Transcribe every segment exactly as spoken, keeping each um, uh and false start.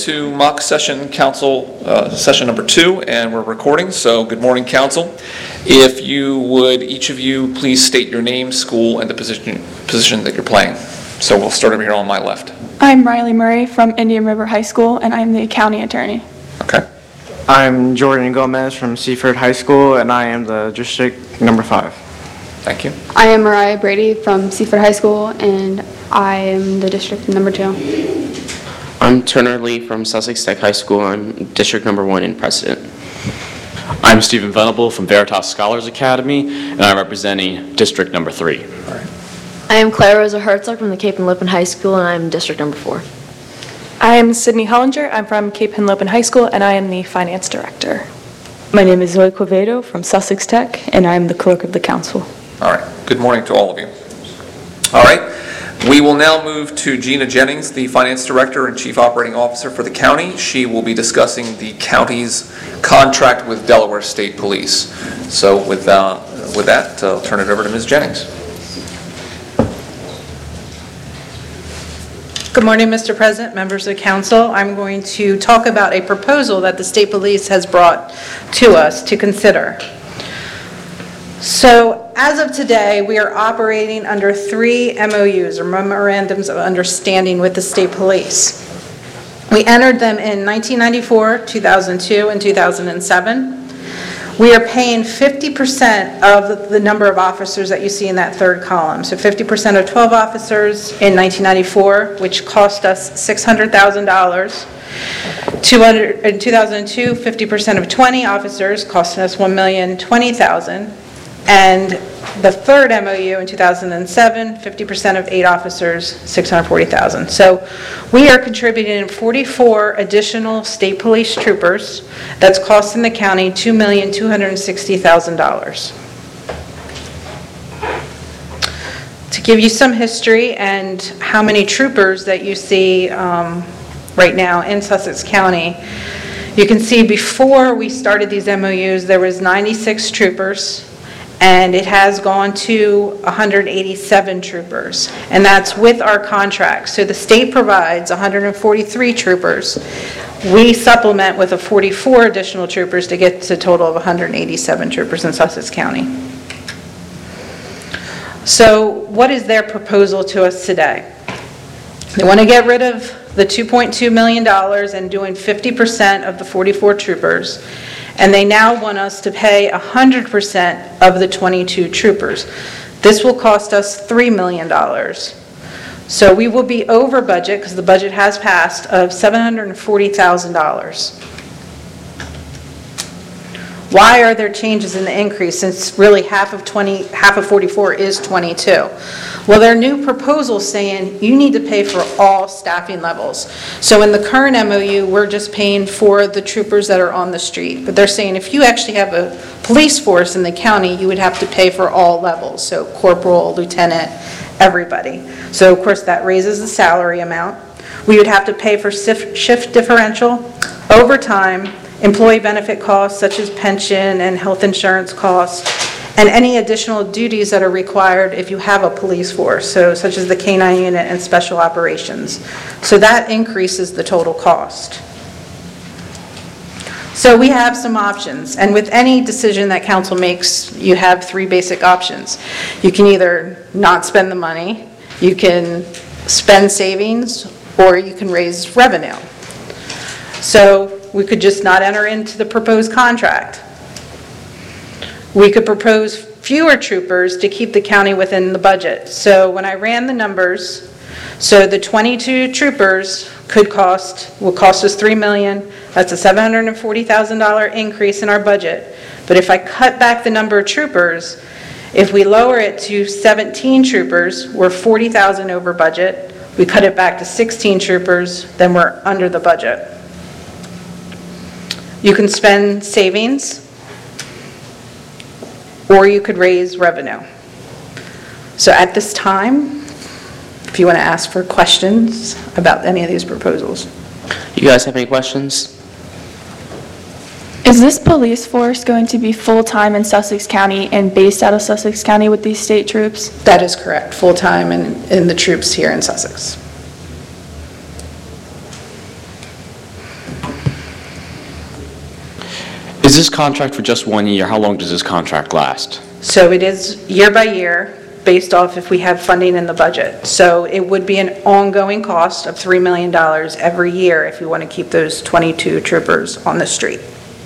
to mock session council uh, session number two, and we're recording, so good morning, council. If you would, each of you, please state your name, school, and the position position that you're playing. So we'll start over here on my left. I'm Riley Murray from Indian River High School, and I'm the county attorney. Okay. I'm Jordan Gomez from Seaford High School, and I am the district number five. Thank you. I am Mariah Brady from Seaford High School, and I am the district number two. I'm Turner Lee from Sussex Tech High School. I'm district number one in Precedent. I'm Stephen Venable from Veritas Scholars Academy, and I'm representing district number three. All right. I am Claire Rosa Herzog from the Cape and Lipin High School, and I'm district number four. I am Sydney Hollinger. I'm from Cape and Lipin High School, and I am the finance director. My name is Zoe Quevedo from Sussex Tech, and I'm the clerk of the council. All right. Good morning to all of you. All right. We will now move to Gina Jennings, the Finance Director and Chief Operating Officer for the county. She will be discussing the county's contract with Delaware State Police. So with, uh, with that, I'll turn it over to Miz Jennings. Good morning, Mister President, members of the council. I'm going to talk about a proposal that the State Police has brought to us to consider. So as of today, we are operating under three M O Us, or Memorandums of Understanding, with the State Police. We entered them in nineteen ninety-four, two thousand two, and two thousand seven. We are paying fifty percent of the number of officers that you see in that third column. So fifty percent of twelve officers in nineteen ninety-four, which cost us six hundred thousand dollars. In two thousand two, fifty percent of twenty officers costing us one million twenty thousand dollars. And the third M O U in two thousand seven, fifty percent of eight officers, six hundred forty thousand dollars. So we are contributing forty-four additional state police troopers. That's costing the county two million two hundred sixty thousand dollars. To give you some history and how many troopers that you see um, right now in Sussex County, you can see before we started these M O Us, there was ninety-six troopers. And it has gone to one hundred eighty-seven troopers, and that's with our contract. So the state provides one hundred forty-three troopers. We supplement with a forty-four additional troopers to get to a total of one hundred eighty-seven troopers in Sussex County. So what is their proposal to us today? They want to get rid of the two point two million dollars and doing fifty percent of the forty-four troopers. And they now want us to pay one hundred percent of the twenty-two troopers. This will cost us three million dollars. So we will be over budget, because the budget has passed, of seven hundred forty thousand dollars. Why are there changes in the increase, since really half of twenty, half of forty-four is twenty-two? Well, their new proposal saying you need to pay for all staffing levels. So in the current M O U, we're just paying for the troopers that are on the street. But they're saying if you actually have a police force in the county, you would have to pay for all levels. So corporal, lieutenant, everybody. So of course that raises the salary amount. We would have to pay for shift differential, overtime, employee benefit costs such as pension and health insurance costs, and any additional duties that are required if you have a police force, so such as the K nine unit and special operations. So that increases the total cost. So we have some options, and with any decision that council makes, you have three basic options. You can either not spend the money, you can spend savings, or you can raise revenue. So we could just not enter into the proposed contract. We could propose fewer troopers to keep the county within the budget. So when I ran the numbers, so the twenty-two troopers could cost, will cost us three million dollars. That's a seven hundred forty thousand dollars increase in our budget. But if I cut back the number of troopers, if we lower it to seventeen troopers, we're forty thousand dollars over budget. We cut it back to sixteen troopers, then we're under the budget. You can spend savings, or you could raise revenue. So at this time, if you want to ask for questions about any of these proposals. You guys have any questions? Is this police force going to be full-time in Sussex County and based out of Sussex County with these state troops? That is correct, full-time in, in the troops here in Sussex. Is this contract for just one year? How long does this contract last? So it is year by year, based off if we have funding in the budget. So it would be an ongoing cost of three million dollars every year if we want to keep those twenty-two troopers on the street.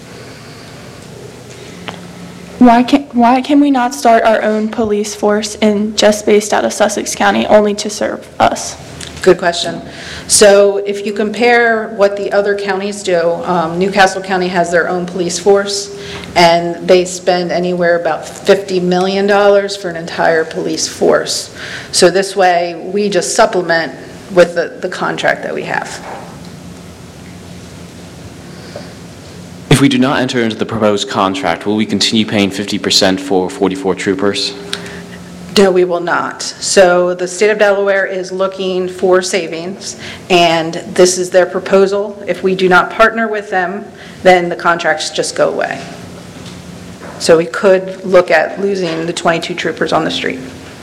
Why can, why can we not start our own police force and just based out of Sussex County only to serve us? Good question. So if you compare what the other counties do, um, Newcastle County has their own police force, and they spend anywhere about fifty million dollars for an entire police force. So this way, we just supplement with the, the contract that we have. If we do not enter into the proposed contract, will we continue paying fifty percent for forty-four troopers? No, we will not. So the state of Delaware is looking for savings, and this is their proposal. If we do not partner with them, then the contracts just go away. So we could look at losing the twenty-two troopers on the street.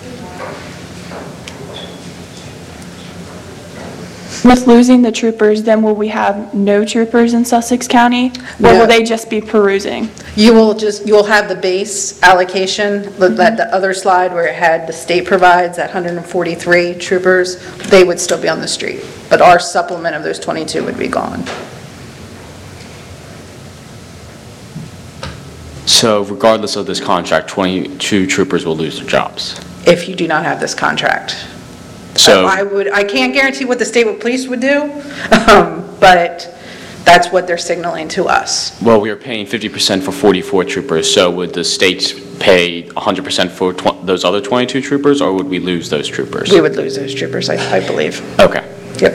With losing the troopers, then will we have no troopers in Sussex County? Or No. will they just be perusing? You will just, you'll have the base allocation, that the other slide where it had the state provides, that one hundred forty-three troopers, they would still be on the street. But our supplement of those twenty-two would be gone. So regardless of this contract, twenty-two troopers will lose their jobs. If you do not have this contract. So I would, I can't guarantee what the state police would do, um, but that's what they're signaling to us. Well, we are paying fifty percent for forty-four troopers, so would the state pay one hundred percent for tw- those other twenty-two troopers, or would we lose those troopers? We would lose those troopers, I, I believe. Okay. Yep.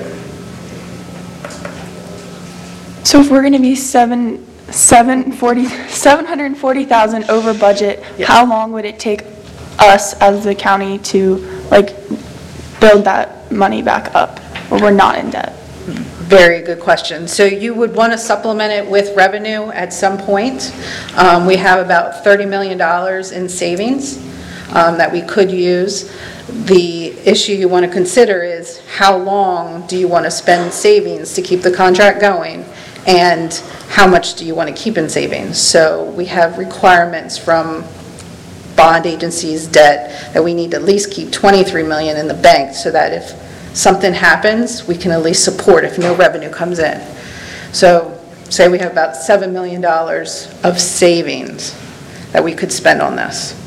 So if we're going to be seven, seven forty, seven hundred forty thousand over budget, Yeah. how long would it take us as the county to like build that money back up, or we're not in debt? Very good question. So you would want to supplement it with revenue at some point. Um, we have about thirty million dollars in savings um, that we could use. The issue you want to consider is how long do you want to spend savings to keep the contract going, and how much do you want to keep in savings? So we have requirements from bond agencies' debt that we need to at least keep twenty-three million dollars in the bank so that if something happens, we can at least support if no revenue comes in. So say we have about seven million dollars of savings that we could spend on this.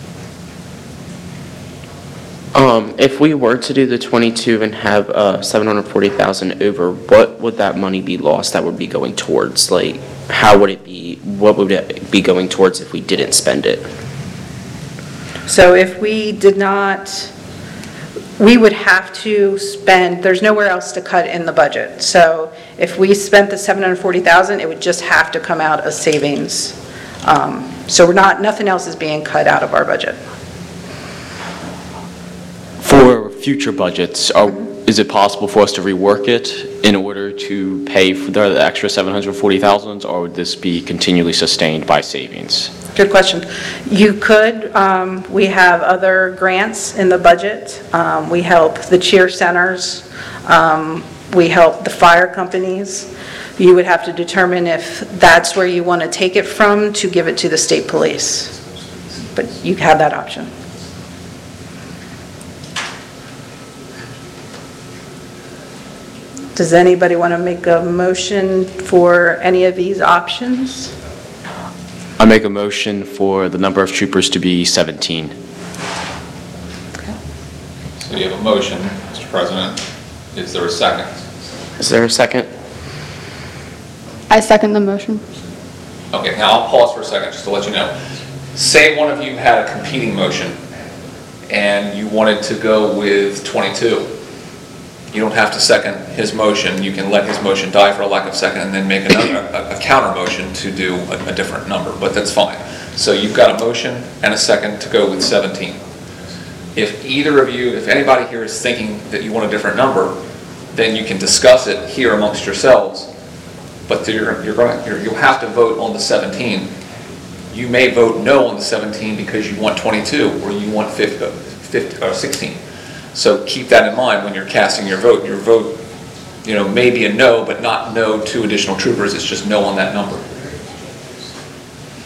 Um, if we were to do the twenty-two and have uh, seven hundred forty thousand over, what would that money be lost that would be going towards? Like, how would it be, what would it be going towards if we didn't spend it? So if we did not, we would have to spend, there's nowhere else to cut in the budget. So if we spent the seven hundred forty thousand, it would just have to come out of savings. Um, So we're not, nothing else is being cut out of our budget. For future budgets, are, is it possible for us to rework it in order to pay for the extra seven hundred forty thousand, or would this be continually sustained by savings? Good question. You could, um, we have other grants in the budget. Um, We help the cheer centers. Um, We help the fire companies. You would have to determine if that's where you want to take it from to give it to the state police. But you have that option. Does anybody want to make a motion for any of these options? I make a motion for the number of troopers to be seventeen. So you have a motion, Mister President. Is there a second? Is there a second? I second the motion. Okay, now I'll pause for a second just to let you know. Say one of you had a competing motion and you wanted to go with twenty-two. You don't have to second his motion. You can let his motion die for a lack of second and then make another, a, a counter motion to do a, a different number, but that's fine. So you've got a motion and a second to go with seventeen. If either of you, if anybody here is thinking that you want a different number, then you can discuss it here amongst yourselves, but you're, you're going, you're, you'll have to vote on the seventeen. You may vote no on the seventeen because you want twenty-two or you want fifty, fifty, or sixteen. So keep that in mind when you're casting your vote. Your vote, you know, may be a no, but not no to additional troopers. It's just no on that number.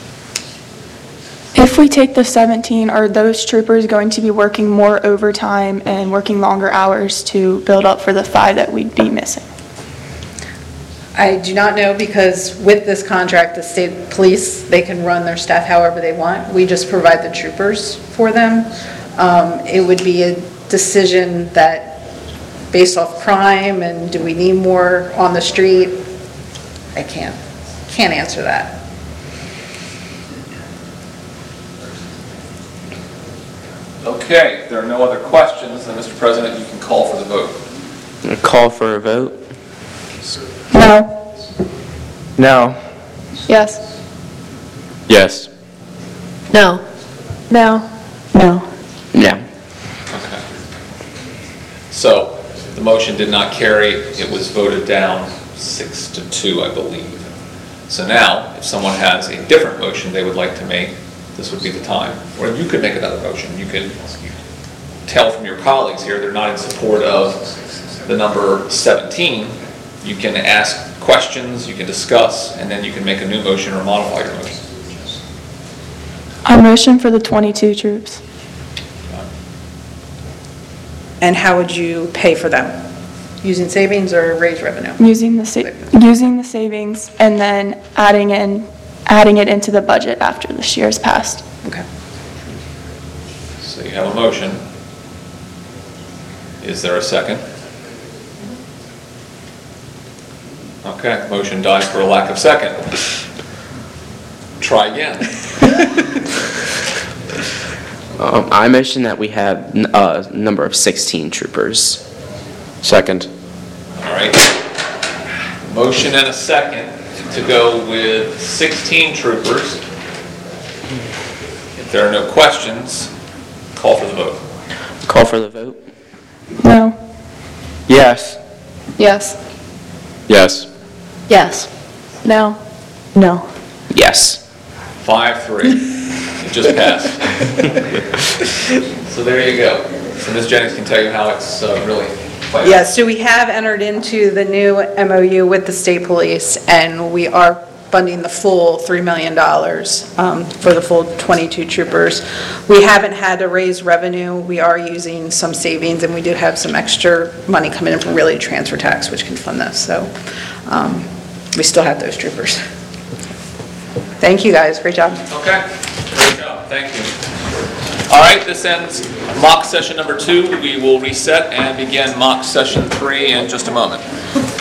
If we take the seventeen, are those troopers going to be working more overtime and working longer hours to build up for the five that we'd be missing? I do not know, because with this contract, the state police, they can run their staff however they want. We just provide the troopers for them. Um, It would be a decision that, based off crime, and do we need more on the street? I can't, can't answer that. Okay, if there are no other questions, then Mister President, you can call for the vote. Call for a vote? No. No. Yes. Yes. No. No. No. No. Okay. So, the motion did not carry. It was voted down six to two, I believe. So now, if someone has a different motion they would like to make, this would be the time. Or you could make another motion. You could tell from your colleagues here they're not in support of the number seventeen. You can ask questions, you can discuss, and then you can make a new motion or modify your motion. I motion for the twenty-two troops. And how would you pay for them? Using savings or raise revenue? Using the, sa- using the savings and then adding in, adding it into the budget after this year is passed. Okay. So you have a motion. Is there a second? Okay, motion dies for a lack of second. Try again. Um, I motion that we have a uh, number of sixteen troopers. Second. All right. Motion and a second to go with sixteen troopers. If there are no questions, call for the vote. Call for the vote? No. Yes. Yes. Yes. Yes. No. No. Yes. Five, three. It just passed. So there you go. So Miz Jennings can tell you how it's uh, really playing. Yes, so we have entered into the new M O U with the state police, and we are funding the full three million dollars um, for the full twenty-two troopers. We haven't had to raise revenue. We are using some savings, and we do have some extra money coming in from really transfer tax, which can fund this. So um, we still have those troopers. Thank you, guys. Great job. Okay, great job, thank you. All right, this ends mock session number two. We will reset and begin mock session three in just a moment.